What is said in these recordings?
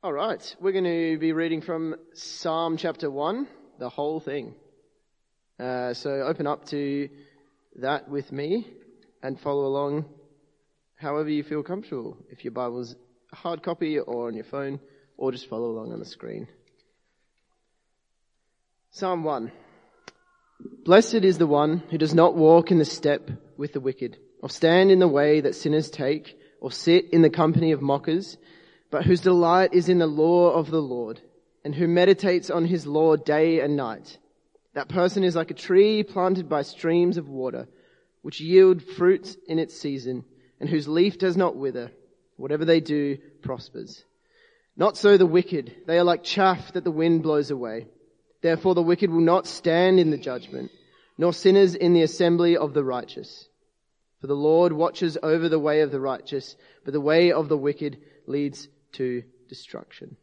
All right, we're going to be reading from Psalm chapter 1, the whole thing. So open up to that with me and follow along however you feel comfortable. If your Bible's a hard copy or on your phone, or just follow along on the screen. Psalm 1. Blessed is the one who does not walk in the step with the wicked, or stand in the way that sinners take, or sit in the company of mockers, but whose delight is in the law of the Lord, and who meditates on his law day and night. That person is like a tree planted by streams of water, which yield fruit in its season, and whose leaf does not wither. Whatever they do prospers. Not so the wicked. They are like chaff that the wind blows away. Therefore the wicked will not stand in the judgment, nor sinners in the assembly of the righteous. For the Lord watches over the way of the righteous, but the way of the wicked leads to destruction.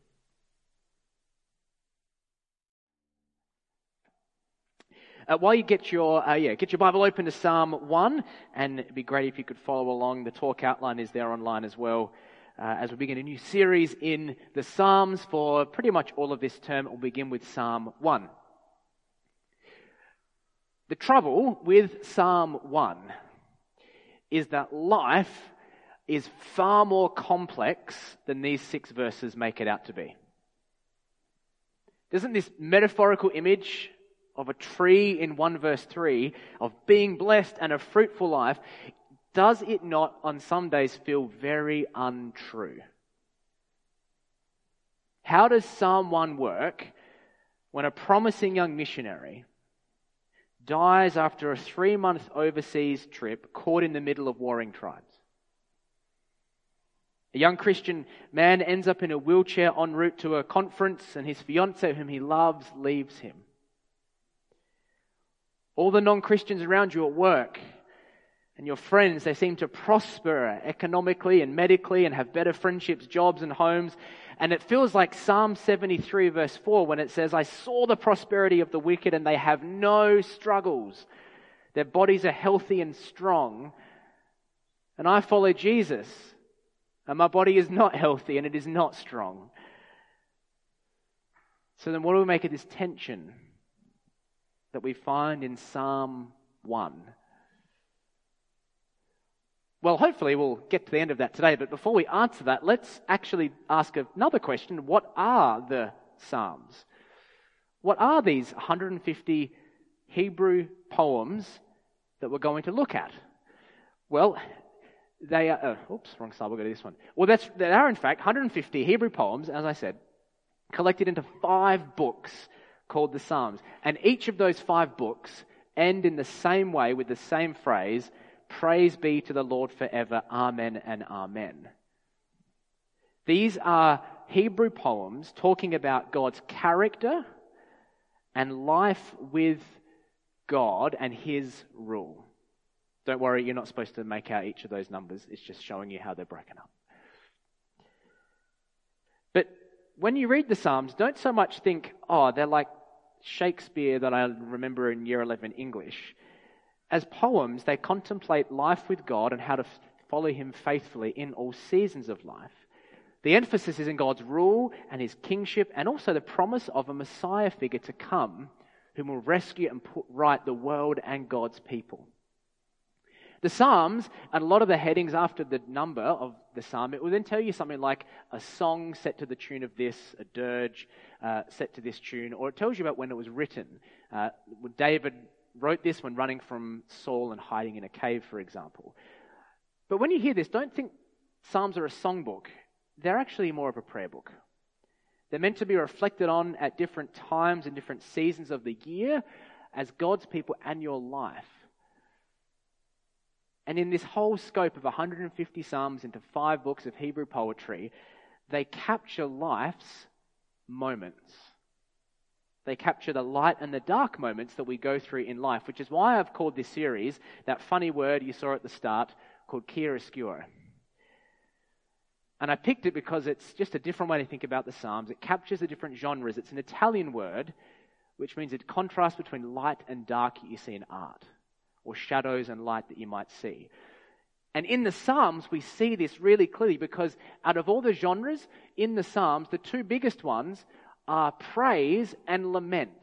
While you get your Bible open to Psalm 1, and it'd be great if you could follow along. The talk outline is there online as well. As we begin a new series in the Psalms for pretty much all of this term, we'll begin with Psalm 1. The trouble with Psalm 1 is that life is far more complex than these 6 verses make it out to be. Doesn't this metaphorical image of a tree in 1 verse 3, of being blessed and a fruitful life, does it not on some days feel very untrue? How does Psalm 1 work when a promising young missionary dies after a 3-month overseas trip caught in the middle of warring tribes? A young Christian man ends up in a wheelchair en route to a conference, and his fiancée, whom he loves, leaves him. All the non-Christians around you at work and your friends, they seem to prosper economically and medically and have better friendships, jobs and homes. And it feels like Psalm 73 verse 4 when it says, I saw the prosperity of the wicked and they have no struggles. Their bodies are healthy and strong. And I follow Jesus. And my body is not healthy and it is not strong. So then what do we make of this tension that we find in Psalm 1? Well, hopefully we'll get to the end of that today, but before we answer that, let's actually ask another question. What are the Psalms? What are these 150 Hebrew poems that we're going to look at? Well, they are, wrong slide, we'll go to this one. Well, there are in fact 150 Hebrew poems, as I said, collected into 5 books called the Psalms. And each of those 5 books end in the same way with the same phrase, praise be to the Lord forever, amen and amen. These are Hebrew poems talking about God's character and life with God and His rule. Don't worry, you're not supposed to make out each of those numbers. It's just showing you how they're broken up. But when you read the Psalms, don't so much think, oh, they're like Shakespeare that I remember in Year 11 English. As poems, they contemplate life with God and how to follow Him faithfully in all seasons of life. The emphasis is in God's rule and His kingship, and also the promise of a Messiah figure to come who will rescue and put right the world and God's people. The Psalms, and a lot of the headings after the number of the Psalm, it will then tell you something like a song set to the tune of this, a dirge set to this tune, or it tells you about when it was written. David wrote this when running from Saul and hiding in a cave, for example. But when you hear this, don't think Psalms are a songbook. They're actually more of a prayer book. They're meant to be reflected on at different times and different seasons of the year as God's people and your life. And in this whole scope of 150 Psalms into 5 books of Hebrew poetry, they capture life's moments. They capture the light and the dark moments that we go through in life, which is why I've called this series, that funny word you saw at the start, called chiaroscuro. And I picked it because it's just a different way to think about the Psalms. It captures the different genres. It's an Italian word, which means it contrasts between light and dark that you see in art, or shadows and light that you might see. And in the Psalms, we see this really clearly because out of all the genres in the Psalms, the two biggest ones are praise and lament.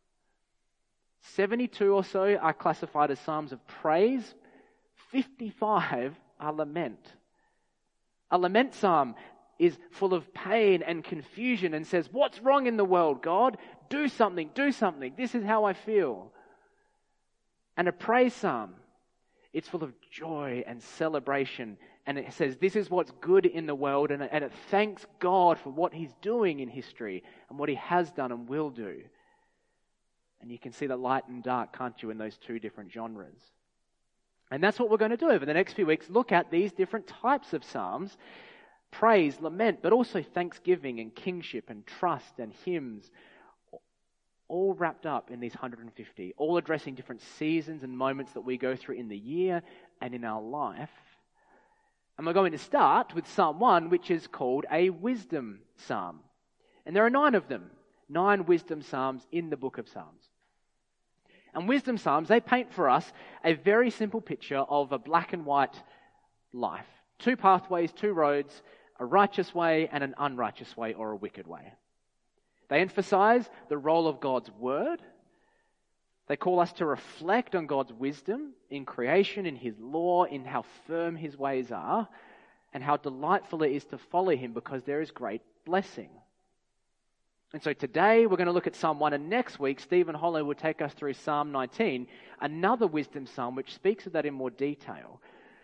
72 or so are classified as Psalms of praise. 55 are lament. A lament psalm is full of pain and confusion and says, what's wrong in the world, God? Do something, do something. This is how I feel. And a praise psalm, it's full of joy and celebration. And it says, this is what's good in the world. And it thanks God for what he's doing in history and what he has done and will do. And you can see the light and dark, can't you, in those two different genres. And that's what we're going to do over the next few weeks. Look at these different types of psalms. Praise, lament, but also thanksgiving and kingship and trust and hymns. All wrapped up in these 150. All addressing different seasons and moments that we go through in the year and in our life. And we're going to start with Psalm 1, which is called a wisdom psalm. And there are 9 of them. 9 wisdom psalms in the book of Psalms. And wisdom psalms, they paint for us a very simple picture of a black and white life. 2 pathways, 2 roads, a righteous way and an unrighteous way or a wicked way. They emphasize the role of God's word. They call us to reflect on God's wisdom in creation, in his law, in how firm his ways are, and how delightful it is to follow him because there is great blessing. And so today we're going to look at Psalm 1, and next week Stephen Hollow will take us through Psalm 19, another wisdom psalm which speaks of that in more detail.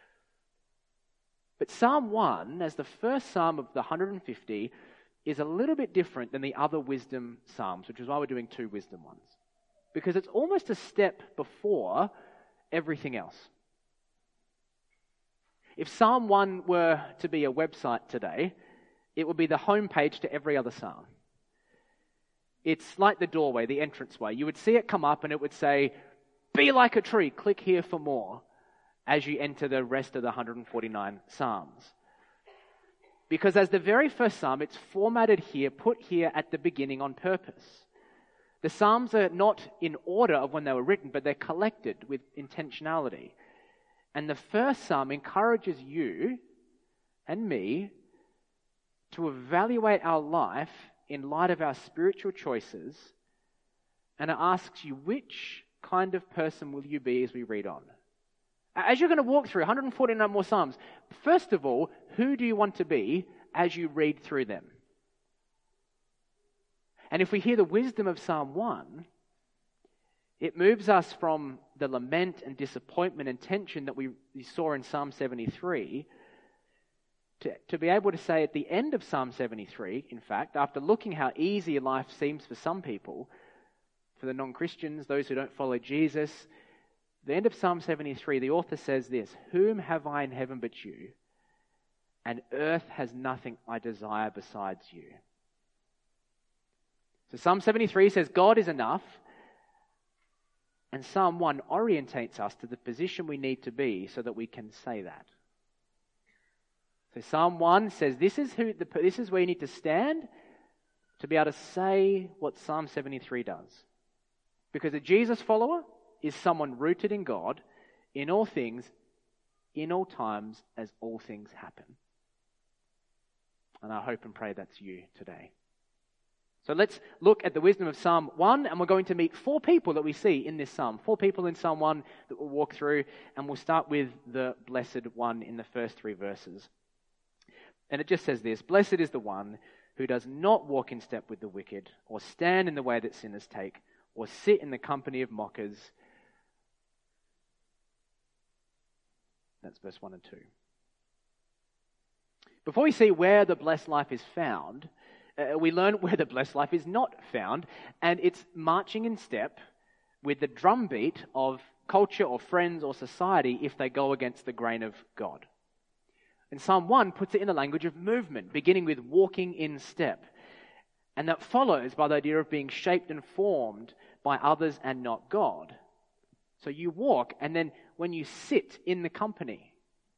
But Psalm 1, as the first psalm of the 150, is a little bit different than the other wisdom psalms, which is why we're doing 2 wisdom ones. Because it's almost a step before everything else. If Psalm 1 were to be a website today, it would be the homepage to every other psalm. It's like the doorway, the entranceway. You would see it come up and it would say, be like a tree, click here for more, as you enter the rest of the 149 psalms. Because as the very first psalm, it's formatted here, put here at the beginning on purpose. The psalms are not in order of when they were written, but they're collected with intentionality. And the first psalm encourages you and me to evaluate our life in light of our spiritual choices, and it asks you, which kind of person will you be as we read on? As you're going to walk through 149 more Psalms, first of all, who do you want to be as you read through them? And if we hear the wisdom of Psalm 1, it moves us from the lament and disappointment and tension that we saw in Psalm 73 to be able to say at the end of Psalm 73, in fact, after looking how easy life seems for some people, for the non-Christians, those who don't follow Jesus, the end of Psalm 73, the author says this, whom have I in heaven but you? And earth has nothing I desire besides you. So Psalm 73 says God is enough, and Psalm 1 orientates us to the position we need to be so that we can say that. So Psalm 1 says this is where you need to stand to be able to say what Psalm 73 does. Because a Jesus follower is someone rooted in God in all things, in all times, as all things happen. And I hope and pray that's you today. So let's look at the wisdom of Psalm 1, and we're going to meet 4 people that we see in this psalm. 4 people in Psalm 1 that we'll walk through, and we'll start with the blessed one in the first 3 verses. And it just says this, blessed is the one who does not walk in step with the wicked, or stand in the way that sinners take, or sit in the company of mockers. That's verse 1 and 2. Before we see where the blessed life is found, we learn where the blessed life is not found, and it's marching in step with the drumbeat of culture or friends or society if they go against the grain of God. And Psalm 1 puts it in the language of movement, beginning with walking in step. And that follows by the idea of being shaped and formed by others and not God. So you walk, and then when you sit in the company,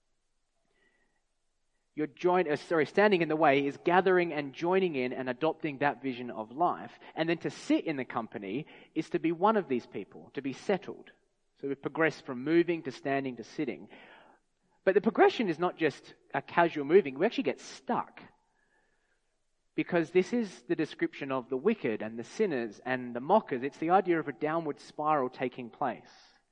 standing in the way is gathering and joining in and adopting that vision of life. And then to sit in the company is to be one of these people, to be settled. So we progress from moving to standing to sitting. But the progression is not just a casual moving. We actually get stuck. Because this is the description of the wicked and the sinners and the mockers. It's the idea of a downward spiral taking place.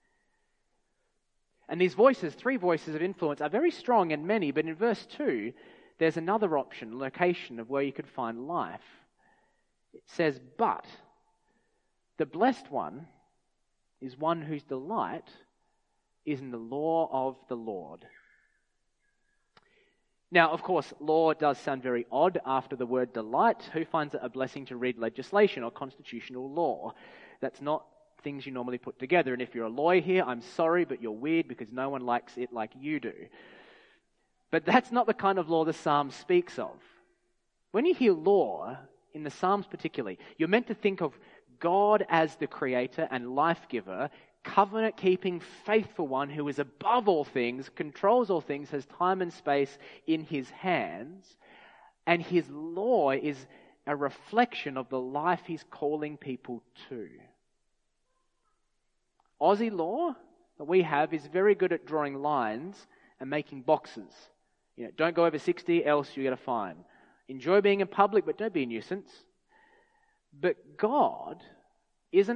And these voices, 3 voices of influence, are very strong and many, but in verse 2, there's another option, location of where you could find life. It says, but the blessed one is one whose delight is in the law of the Lord. Now, of course, law does sound very odd after the word delight. Who finds it a blessing to read legislation or constitutional law? That's not things you normally put together. And if you're a lawyer here, I'm sorry, but you're weird because no one likes it like you do. But that's not the kind of law the Psalm speaks of. When you hear law, in the Psalms particularly, you're meant to think of God as the creator and life-giver, covenant-keeping, faithful one who is above all things, controls all things, has time and space in his hands, and his law is a reflection of the life he's calling people to. Aussie law that we have is very good at drawing lines and making boxes. Don't go over 60, else you get a fine. Enjoy being in public, but don't be a nuisance. But God isn't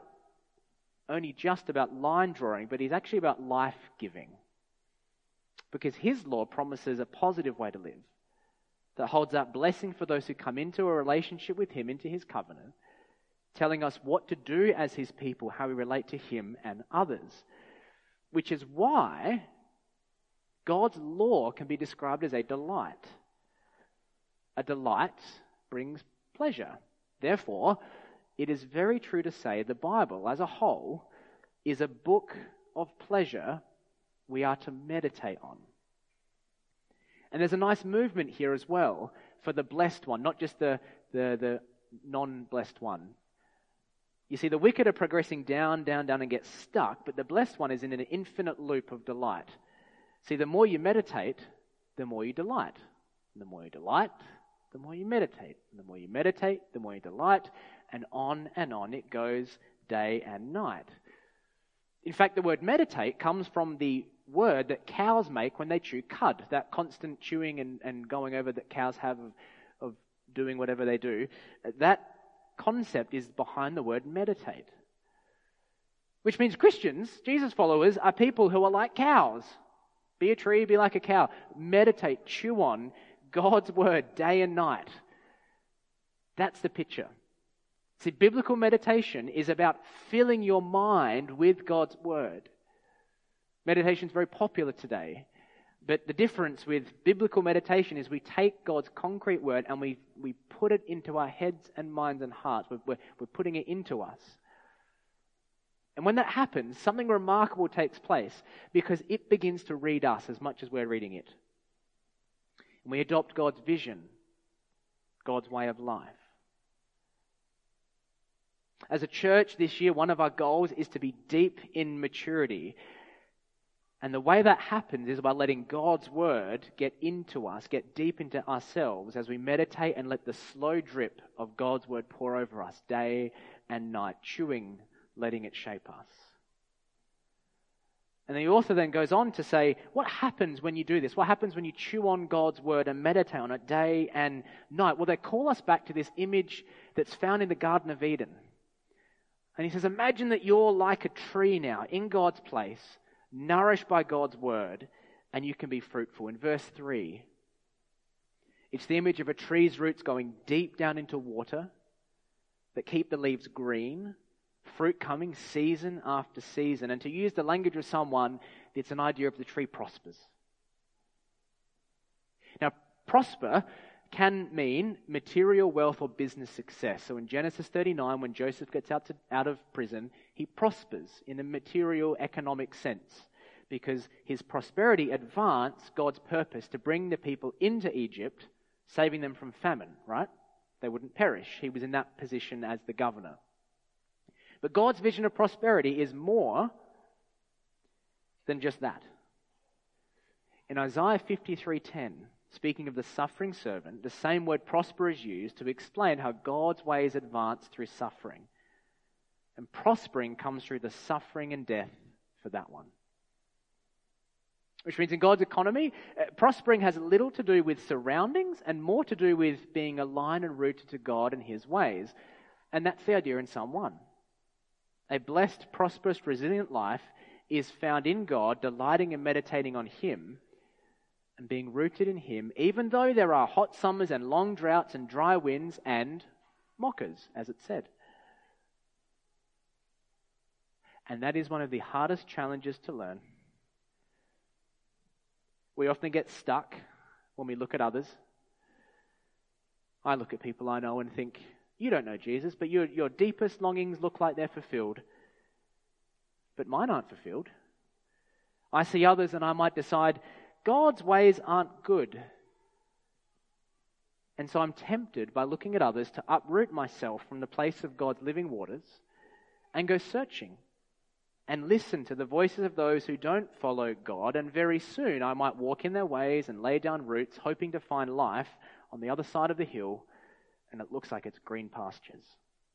only just about line drawing, but he's actually about life-giving. Because his law promises a positive way to live that holds out blessing for those who come into a relationship with him, into his covenant, telling us what to do as his people, how we relate to him and others. Which is why God's law can be described as a delight. A delight brings pleasure. Therefore, it is very true to say the Bible as a whole is a book of pleasure we are to meditate on. And there's a nice movement here as well for the blessed one, not just the non-blessed one. You see, the wicked are progressing down, and get stuck, but the blessed one is in an infinite loop of delight. See, the more you meditate, the more you delight. And the more you delight, the more you meditate. And the more you meditate, the more you delight. And on it goes day and night. In fact, the word meditate comes from the word that cows make when they chew cud, that constant chewing and going over that cows have of doing whatever they do. That concept is behind the word meditate. Which means Christians, Jesus followers, are people who are like cows. Be a tree, be like a cow. Meditate, chew on God's word day and night. That's the picture. See, biblical meditation is about filling your mind with God's word. Meditation is very popular today. But the difference with biblical meditation is we take God's concrete word and we put it into our heads and minds and hearts. We're putting it into us. And when that happens, something remarkable takes place because it begins to read us as much as we're reading it. And we adopt God's vision, God's way of life. As a church this year, one of our goals is to be deep in maturity. And the way that happens is by letting God's word get into us, get deep into ourselves as we meditate and let the slow drip of God's word pour over us day and night, chewing, letting it shape us. And the author then goes on to say, what happens when you do this? What happens when you chew on God's word and meditate on it day and night? Well, they call us back to this image that's found in the Garden of Eden. And he says, imagine that you're like a tree now in God's place, nourished by God's word, and you can be fruitful. In verse 3, it's the image of a tree's roots going deep down into water that keep the leaves green, fruit coming season after season. And to use the language of someone, it's an idea of the tree prospers. Now, prosper can mean material wealth or business success. So in Genesis 39, when Joseph gets out of prison, he prospers in a material economic sense because his prosperity advanced God's purpose to bring the people into Egypt, saving them from famine, right? They wouldn't perish. He was in that position as the governor. But God's vision of prosperity is more than just that. In Isaiah 53:10, speaking of the suffering servant, the same word prosper is used to explain how God's ways advance through suffering. And prospering comes through the suffering and death for that one. Which means in God's economy, prospering has little to do with surroundings and more to do with being aligned and rooted to God and His ways. And that's the idea in Psalm 1. A blessed, prosperous, resilient life is found in God, delighting and meditating on Him and being rooted in Him, even though there are hot summers and long droughts and dry winds and mockers, as it said. And that is one of the hardest challenges to learn. We often get stuck when we look at others. I look at people I know and think, you don't know Jesus, but your deepest longings look like they're fulfilled. But mine aren't fulfilled. I see others and I might decide, God's ways aren't good. And so I'm tempted by looking at others to uproot myself from the place of God's living waters and go searching and listen to the voices of those who don't follow God, and very soon I might walk in their ways and lay down roots, hoping to find life on the other side of the hill, and it looks like it's green pastures.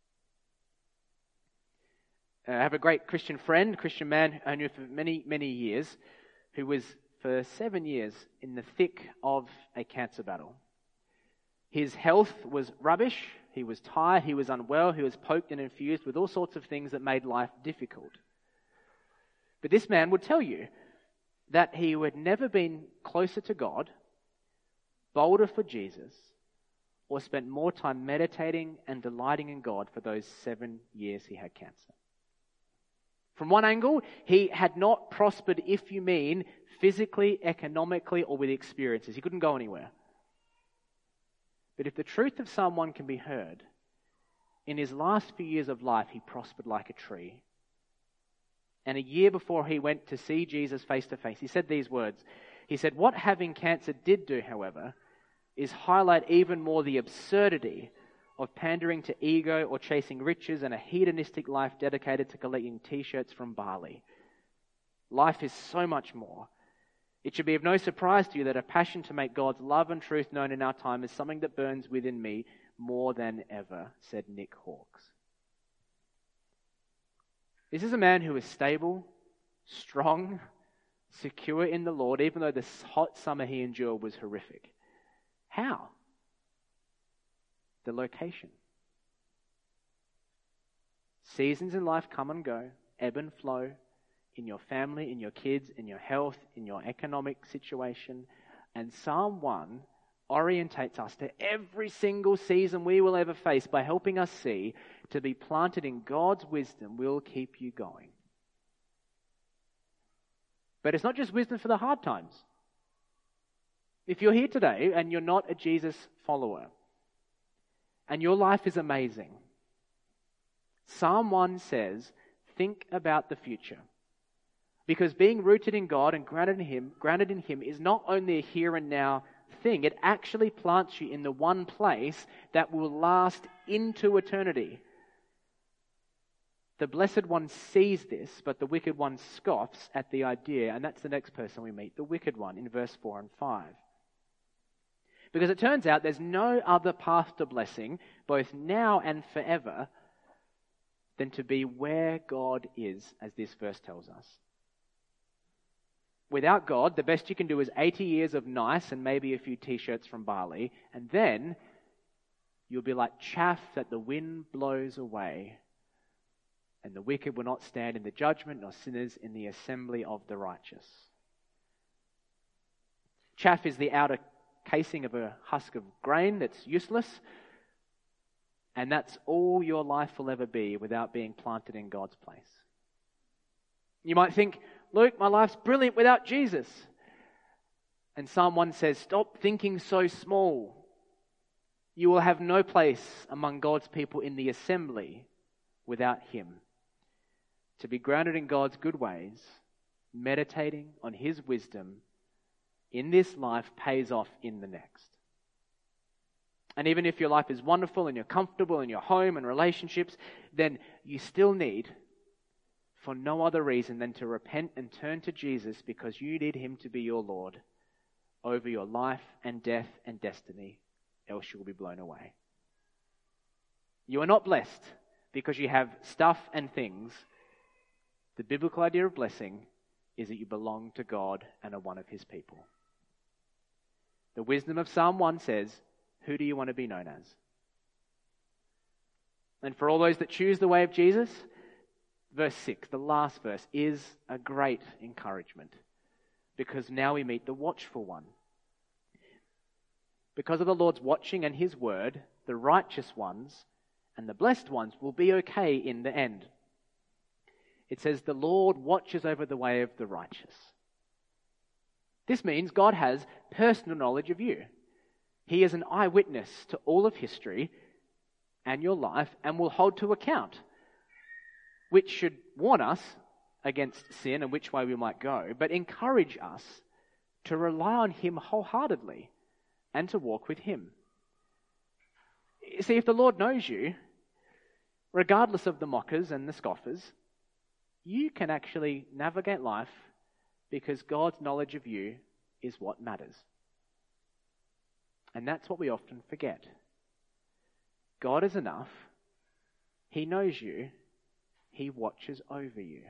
I have a great Christian friend, Christian man I knew for many, many years, who was for 7 years in the thick of a cancer battle. His health was rubbish, he was tired, he was unwell, he was poked and infused with all sorts of things that made life difficult. But this man would tell you that he had never been closer to God, bolder for Jesus, or spent more time meditating and delighting in God for those 7 years he had cancer. From one angle, he had not prospered, if you mean, physically, economically, or with experiences. He couldn't go anywhere. But if the truth of Psalm 1 can be heard, in his last few years of life, he prospered like a tree. And a year before he went to see Jesus face to face, he said these words. He said, "What having cancer did do, however, is highlight even more the absurdity of pandering to ego or chasing riches and a hedonistic life dedicated to collecting t-shirts from Bali. Life is so much more. It should be of no surprise to you that a passion to make God's love and truth known in our time is something that burns within me more than ever," said Nick Hawkes. This is a man who is stable, strong, secure in the Lord, even though the hot summer he endured was horrific. How? The location. Seasons in life come and go, ebb and flow, in your family, in your kids, in your health, in your economic situation. And Psalm 1 orientates us to every single season we will ever face by helping us see to be planted in God's wisdom will keep you going. But it's not just wisdom for the hard times. If you're here today and you're not a Jesus follower, and your life is amazing, Psalm 1 says, think about the future. Because being rooted in God and grounded in Him is not only a here and now thing, it actually plants you in the one place that will last into eternity. The blessed one sees this, but the wicked one scoffs at the idea, and that's the next person we meet, the wicked one, in verse 4 and 5. Because it turns out there's no other path to blessing, both now and forever, than to be where God is, as this verse tells us. Without God, the best you can do is 80 years of nice and maybe a few t-shirts from Bali, and then you'll be like chaff that the wind blows away, and the wicked will not stand in the judgment, nor sinners in the assembly of the righteous. Chaff is the outer casing of a husk of grain that's useless, and that's all your life will ever be without being planted in God's place. You might think, Luke, my life's brilliant without Jesus. And Psalm 1 says, stop thinking so small. You will have no place among God's people in the assembly without Him. To be grounded in God's good ways, meditating on His wisdom in this life pays off in the next. And even if your life is wonderful and you're comfortable in your home and relationships, then you still need, for no other reason than to repent and turn to Jesus because you need Him to be your Lord over your life and death and destiny, else you will be blown away. You are not blessed because you have stuff and things. The biblical idea of blessing is that you belong to God and are one of his people. The wisdom of Psalm 1 says, who do you want to be known as? And for all those that choose the way of Jesus, verse 6, the last verse, is a great encouragement, because now we meet the watchful one. Because of the Lord's watching and his word, the righteous ones and the blessed ones will be okay in the end. It says, the Lord watches over the way of the righteous. This means God has personal knowledge of you. He is an eyewitness to all of history and your life and will hold to account, which should warn us against sin and which way we might go, but encourage us to rely on him wholeheartedly and to walk with him. You see, if the Lord knows you, regardless of the mockers and the scoffers, you can actually navigate life because God's knowledge of you is what matters. And that's what we often forget. God is enough. He knows you. He watches over you.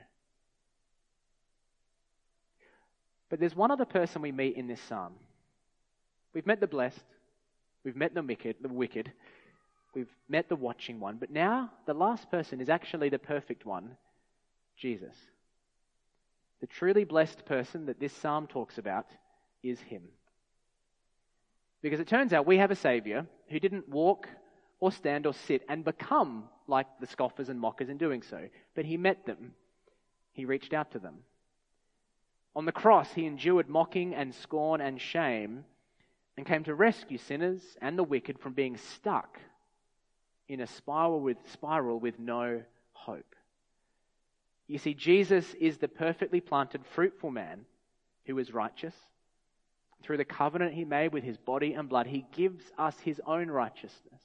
But there's one other person we meet in this psalm. We've met the blessed. We've met the wicked. We've met the watching one. But now the last person is actually the perfect one, Jesus. The truly blessed person that this psalm talks about is him. Because it turns out we have a Saviour who didn't walk or stand or sit and become like the scoffers and mockers in doing so. But he met them. He reached out to them. On the cross, he endured mocking and scorn and shame and came to rescue sinners and the wicked from being stuck in a spiral with no hope. You see, Jesus is the perfectly planted, fruitful man who is righteous. Through the covenant he made with his body and blood, he gives us his own righteousness.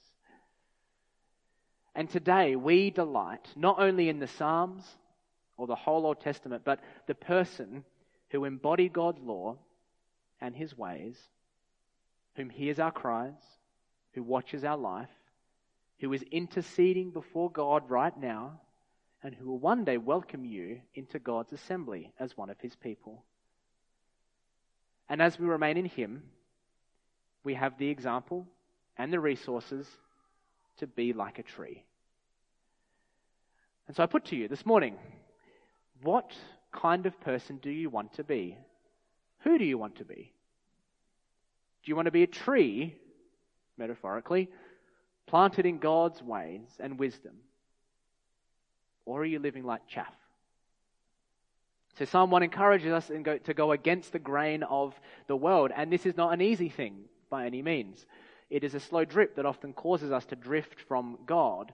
And today we delight not only in the Psalms or the whole Old Testament, but the person who embodied God's law and his ways, whom hears our cries, who watches our life, who is interceding before God right now, and who will one day welcome you into God's assembly as one of his people. And as we remain in him, we have the example and the resources to be like a tree. And so I put to you this morning, what kind of person do you want to be? Who do you want to be? Do you want to be a tree, metaphorically, planted in God's ways and wisdom? Or are you living like chaff? So Psalm 1 encourages us to go against the grain of the world. And this is not an easy thing by any means. It is a slow drip that often causes us to drift from God.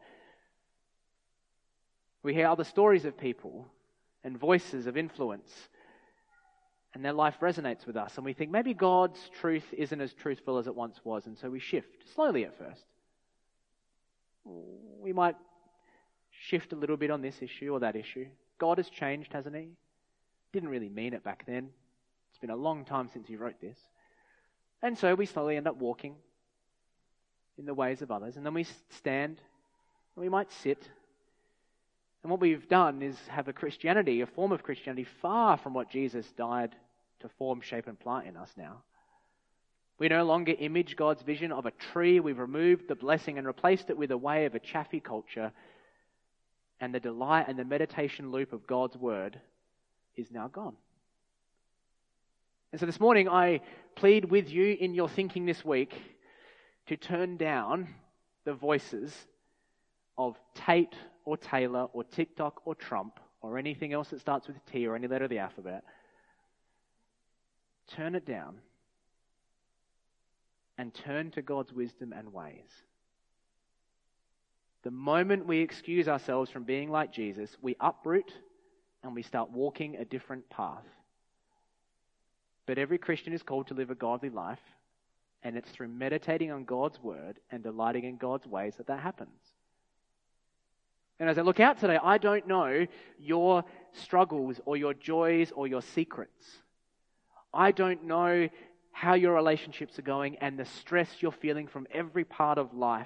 We hear other stories of people and voices of influence, and their life resonates with us. And we think maybe God's truth isn't as truthful as it once was, and so we shift, slowly at first. We might shift a little bit on this issue or that issue. God has changed, hasn't he? Didn't really mean it back then. It's been a long time since he wrote this. And so we slowly end up walking in the ways of others. And then we stand, and we might sit. And what we've done is have a form of Christianity far from what Jesus died to form, shape, and plant in us now. We no longer image God's vision of a tree. We've removed the blessing and replaced it with a way of a chaffy culture. And the delight and the meditation loop of God's word is now gone. And so this morning I plead with you in your thinking this week to turn down the voices of Tate or Taylor or TikTok or Trump or anything else that starts with T or any letter of the alphabet. Turn it down and turn to God's wisdom and ways. The moment we excuse ourselves from being like Jesus, we uproot and we start walking a different path. But every Christian is called to live a godly life, and it's through meditating on God's word and delighting in God's ways that happens. And as I look out today, I don't know your struggles or your joys or your secrets. I don't know how your relationships are going and the stress you're feeling from every part of life.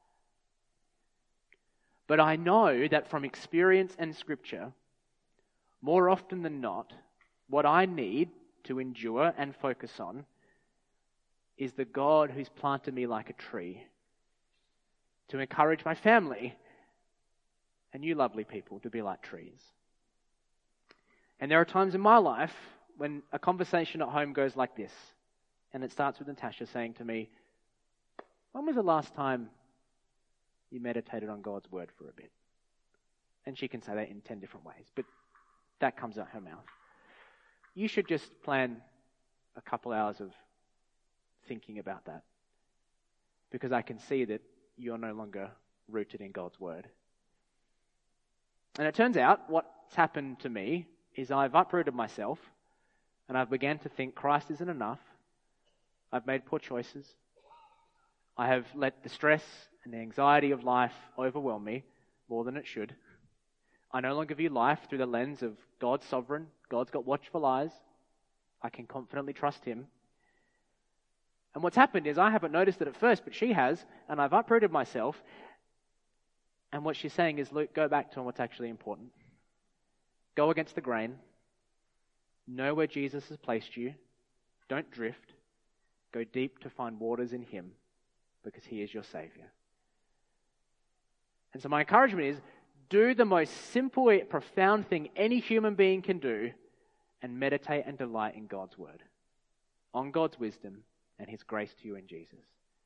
But I know that from experience and scripture, more often than not, What I need to endure and focus on is the God who's planted me like a tree to encourage my family and you lovely people to be like trees. And there are times in my life when a conversation at home goes like this, and it starts with Natasha saying to me, "When was the last time you meditated on God's word for a bit?" And she can say that in 10 different ways, but that comes out her mouth. You should just plan a couple hours of thinking about that, because I can see that you're no longer rooted in God's word. And it turns out what's happened to me is I've uprooted myself and I've began to think Christ isn't enough. I've made poor choices. I have let the stress and the anxiety of life overwhelm me more than it should. I no longer view life through the lens of God's sovereign. God's got watchful eyes. I can confidently trust him. And what's happened is I haven't noticed it at first, but she has, and I've uprooted myself. And what she's saying is, Luke, go back to what's actually important. Go against the grain. Know where Jesus has placed you. Don't drift. Go deep to find waters in him, because he is your Savior. And so my encouragement is, do the most simple, profound thing any human being can do, and meditate and delight in God's word, on God's wisdom and his grace to you in Jesus.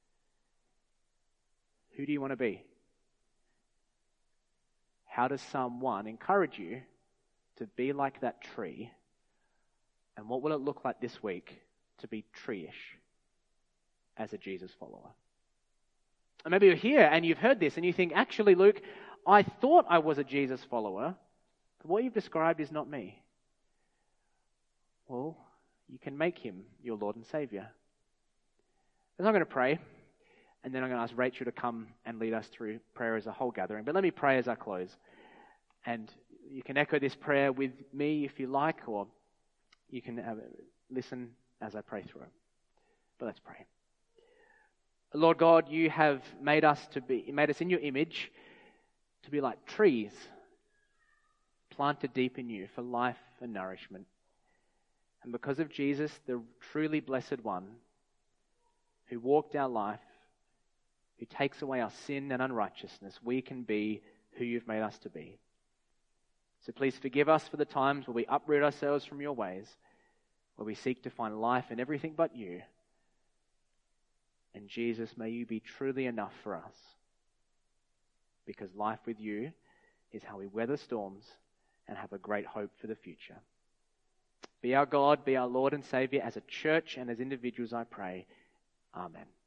Who do you want to be? How does Psalm 1 encourage you to be like that tree? And what will it look like this week to be tree-ish as a Jesus follower? And maybe you're here and you've heard this and you think, actually, Luke, I thought I was a Jesus follower, but what you've described is not me. Well, you can make him your Lord and Savior. And I'm going to pray, and then I'm going to ask Rachel to come and lead us through prayer as a whole gathering. But let me pray as I close. And you can echo this prayer with me if you like, or you can listen as I pray through it. But let's pray. Lord God, you have made us in your image to be like trees planted deep in you for life and nourishment. And because of Jesus, the truly blessed one, who walked our life, who takes away our sin and unrighteousness, we can be who you've made us to be. So please forgive us for the times where we uproot ourselves from your ways, where we seek to find life in everything but you. And Jesus, may you be truly enough for us, because life with you is how we weather storms and have a great hope for the future. Be our God, be our Lord and Savior as a church and as individuals, I pray. Amen.